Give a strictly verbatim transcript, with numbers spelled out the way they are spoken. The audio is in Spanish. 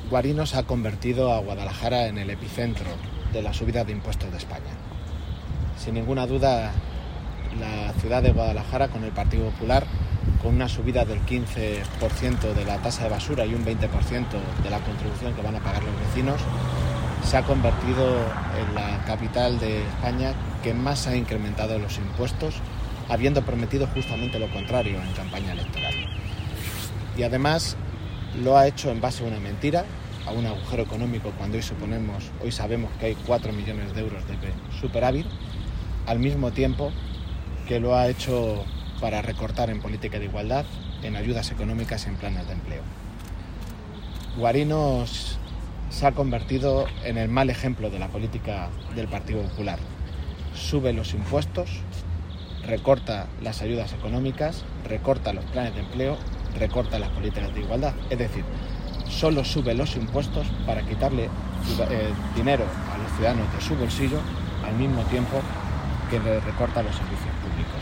Guarino se ha convertido a Guadalajara en el epicentro de la subida de impuestos de España. Sin ninguna duda, la ciudad de Guadalajara, con el Partido Popular, con una subida del quince por ciento de la tasa de basura y un veinte por ciento de la contribución que van a pagar los vecinos, se ha convertido en la capital de España que más ha incrementado los impuestos, habiendo prometido justamente lo contrario en campaña electoral. Y además lo ha hecho en base a una mentira, a un agujero económico, cuando hoy suponemos, hoy sabemos que hay cuatro millones de euros de superávit, al mismo tiempo que lo ha hecho para recortar en política de igualdad, en ayudas económicas y en planes de empleo. Guarino se ha convertido en el mal ejemplo de la política del Partido Popular. Sube los impuestos, recorta las ayudas económicas, recorta los planes de empleo, recorta las políticas de igualdad. Es decir, solo sube los impuestos para quitarle eh, dinero a los ciudadanos de su bolsillo, al mismo tiempo que le recorta los servicios públicos.